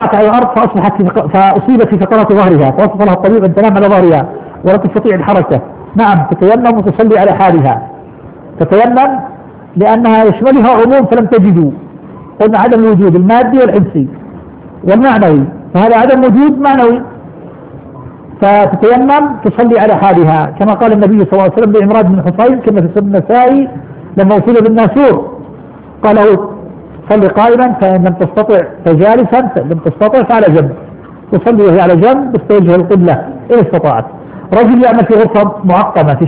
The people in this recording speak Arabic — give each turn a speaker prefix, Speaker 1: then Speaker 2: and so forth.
Speaker 1: وقعت على الأرض فأصيبت في فقرات ظهرها، فوصف لها الطبيب أن تنام على ظهرها ولا تستطيع الحركة. نعم، تتيمم وتصلي على حالها. تتيمم لأنها يشملها عموم فلم تجدوا، قلنا عدم الوجود المادي والحسي والمعنوي، فهذا عدم وجود معنوي، فتتيمم تصلي على حالها كما قال النبي صلى الله عليه وسلم لعمران بن حصين كما في سنن النسائي لما أصيب بالناسور قال له صلي قائما فإن لم تستطع فجالسا، فإن لم تستطع فعلى جنب، تصلي وهي على جنب تستوجه القبلة إن استطاعت. رجل يعمل في غرفة معقمة في